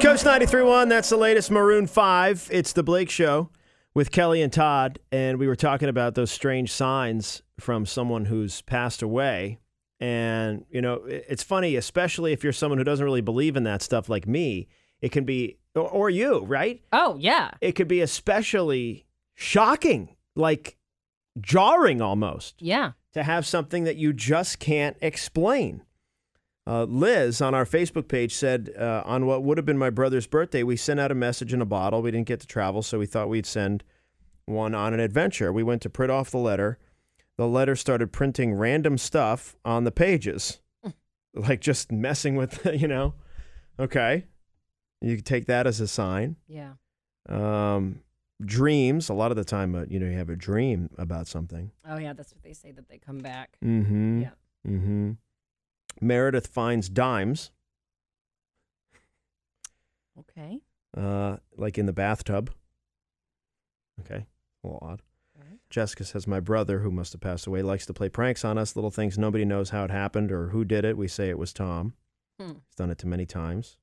Coast 93.1, that's the latest Maroon 5. It's the Blake Show with Kelly and Todd, and we were talking about those strange signs from someone who's passed away. And, you know, it's funny, especially if you're someone who doesn't really believe in that stuff like me, it can be, or you, right? Oh, yeah. It could be especially shocking, like jarring almost. Yeah. To have something that you just can't explain. Liz on our Facebook page said, on what would have been my brother's birthday, we sent out a message in a bottle. We didn't get to travel, so we thought we'd send one on an adventure. We went to print off the letter. The letter started printing random stuff on the pages, like just messing with, you know. Okay. You can take that as a sign. Yeah. Dreams. A lot of the time, you know, you have a dream about something. Oh, yeah. That's what they say, that they come back. Mm-hmm. Yeah. Mm-hmm. Meredith finds dimes. Okay. Like in the bathtub. Okay. A little odd. Right. Jessica says, my brother, who must have passed away, likes to play pranks on us. Little things nobody knows how it happened or who did it. We say it was Tom. He's done it too many times.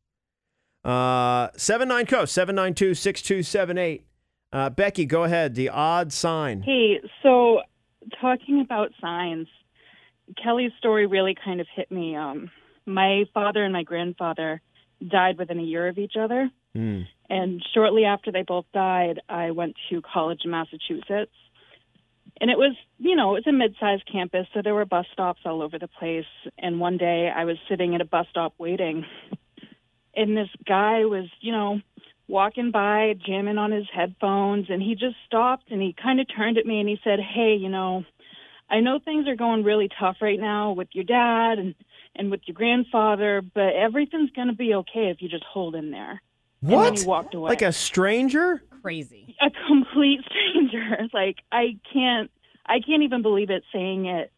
79 Coast, 792-6278. Becky, go ahead. The odd sign. Hey, so talking about signs, Kelly's story really kind of hit me. My father and my grandfather died within a year of each other. Mm. And shortly after they both died, I went to college in Massachusetts. And it was, you know, it was a mid-sized campus, so there were bus stops all over the place. And one day I was sitting at a bus stop waiting, and this guy was, you know, walking by, jamming on his headphones, and he just stopped, and he kind of turned at me, and he said, hey, you know, I know things are going really tough right now with your dad and with your grandfather, but everything's going to be okay if you just hold in there. What? And then he walked away. Like a stranger? Crazy. A complete stranger. Like, I can't even believe it saying it.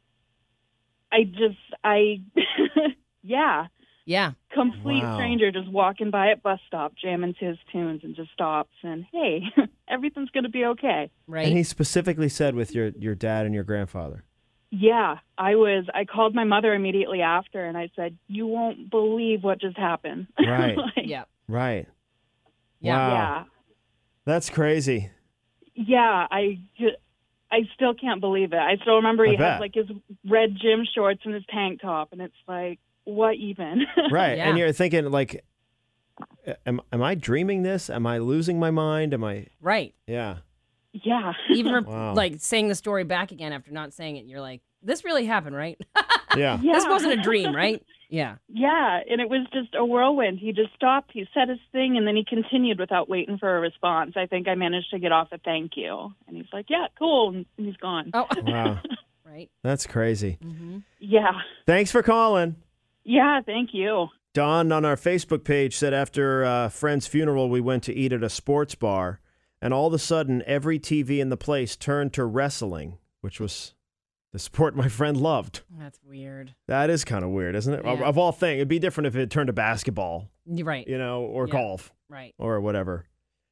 Yeah. Yeah. Complete Wow. stranger just walking by at bus stop, jamming to his tunes and just stops and, hey, everything's going to be okay. Right. And he specifically said with your dad and your grandfather. Yeah, I called my mother immediately after, and I said, you won't believe what just happened. Right. Like, yeah. Right. Yeah. Wow. Yeah. That's crazy. Yeah, I still can't believe it. I still remember he I bet. had, like, his red gym shorts and his tank top, and it's like, what even? Right. Yeah. And you're thinking, like, am I dreaming this? Am I losing my mind? Am I? Right. Yeah. Yeah. Even Wow. like saying the story back again after not saying it, you're like, this really happened, right? Yeah. Yeah. This wasn't a dream, right? Yeah. Yeah, and it was just a whirlwind. He just stopped, he said his thing, and then he continued without waiting for a response. I think I managed to get off a thank you. And he's like, yeah, cool, and he's gone. Oh. Wow. Right. That's crazy. Mm-hmm. Yeah. Thanks for calling. Yeah, thank you. Don on our Facebook page said after a friend's funeral, we went to eat at a sports bar, and all of a sudden, every TV in the place turned to wrestling, which was the sport my friend loved. That's weird. That is kind of weird, isn't it? Yeah. Of all things, it'd be different if it turned to basketball, You're right. you know, or Yeah. golf Right. or whatever.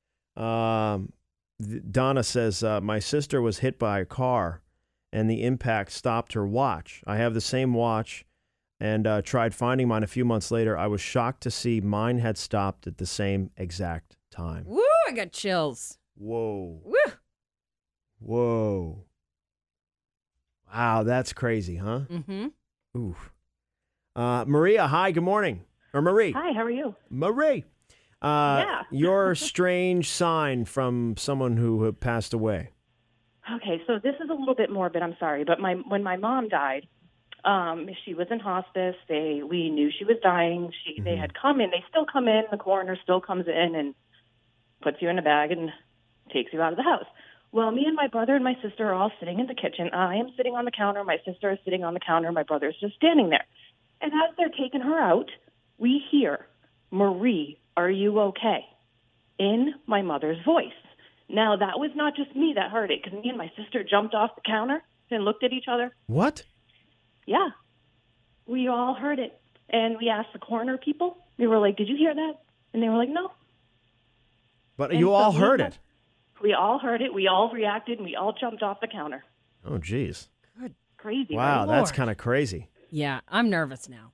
Donna says, my sister was hit by a car, and the impact stopped her watch. I have the same watch and tried finding mine a few months later. I was shocked to see mine had stopped at the same exact time. Woo! I got chills. Whoa. Woo! Whoa. Wow, that's crazy, huh? Mm-hmm. Oof. Maria, hi, good morning. Or Marie. Hi, how are you? Marie. Yeah. Your strange sign from someone who had passed away. Okay, so this is a little bit morbid, I'm sorry, but when my mom died, she was in hospice. We knew she was dying. They had come in. They still come in. The coroner still comes in and puts you in a bag and takes you out of the house. Well, me and my brother and my sister are all sitting in the kitchen. I am sitting on the counter. My sister is sitting on the counter. My brother is just standing there. And as they're taking her out, we hear, Marie, are you okay? In my mother's voice. Now, that was not just me that heard it, because me and my sister jumped off the counter and looked at each other. What? Yeah. We all heard it. And we asked the coroner people. We were like, did you hear that? And they were like, no. But And you so all we heard had- it. We all heard it. We all reacted, and we all jumped off the counter. Oh, geez. Crazy, Wow, right? that's Lord. kind of crazy. Yeah, I'm nervous now.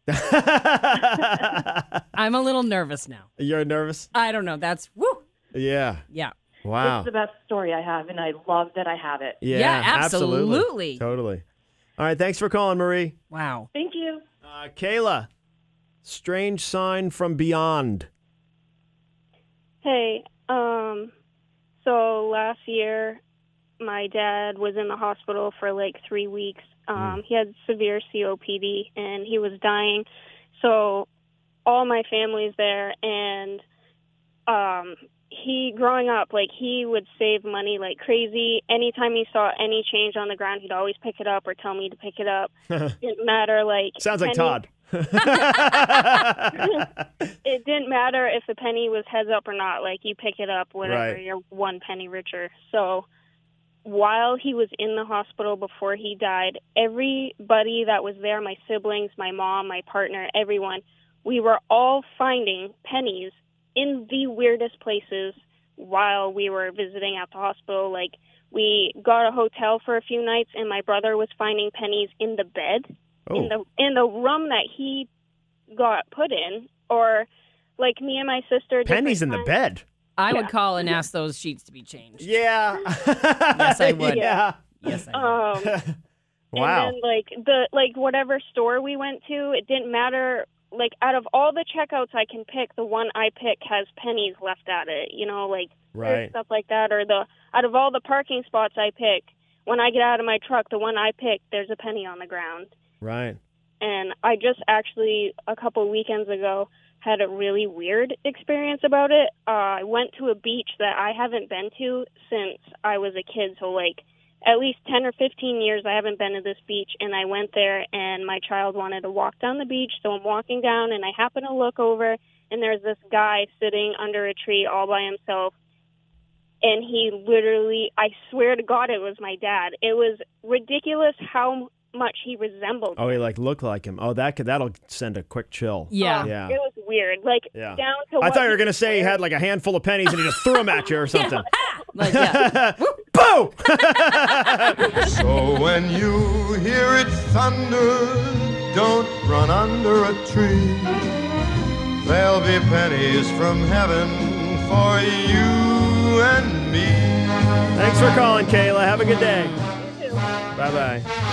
I'm a little nervous now. You're nervous? I don't know. That's woo. Yeah. Yeah. Wow. It's the best story I have, and I love that I have it. Yeah, absolutely. Totally. All right. Thanks for calling, Marie. Wow. Thank you. Kayla, strange sign from beyond. Hey, so last year my dad was in the hospital for like 3 weeks. He had severe COPD and he was dying. So all my family's there, and he, growing up, like, he would save money like crazy. Anytime he saw any change on the ground, he'd always pick it up or tell me to pick it up. Didn't matter, like, Sounds like penny- Todd. It didn't matter if the penny was heads up or not. Like, you pick it up, whatever, Right. you're 1 penny richer. So while he was in the hospital before he died, everybody that was there, my siblings, my mom, my partner, everyone, we were all finding pennies in the weirdest places while we were visiting at the hospital. Like, we got a hotel for a few nights, and my brother was finding pennies in the bed. Oh. In the room that he got put in, or like me and my sister. Pennies in the bed. I would call and ask those sheets to be changed. Yeah. Yes, I would. Yeah. Yes, I would. Wow. And then whatever store we went to, it didn't matter. Like, out of all the checkouts I can pick, the one I pick has pennies left at it. You know, like Right. stuff like that. Or out of all the parking spots I pick, when I get out of my truck, the one I pick, there's a penny on the ground. Right. And I just actually, a couple weekends ago, had a really weird experience about it. I went to a beach that I haven't been to since I was a kid. So, like, at least 10 or 15 years I haven't been to this beach. And I went there, and my child wanted to walk down the beach. So I'm walking down, and I happen to look over, and there's this guy sitting under a tree all by himself. And he literally, I swear to God, it was my dad. It was ridiculous how much he resembled. Oh, he looked like him. Oh, that'll send a quick chill. Yeah. Yeah. It was weird. Like, Yeah. down to I what thought you were he gonna say he had like a handful of pennies and he just threw them at you or something. Like, yeah. Boo! So when you hear it thunder, don't run under a tree. There'll be pennies from heaven for you and me. Thanks for calling, Kayla. Have a good day. Bye-bye.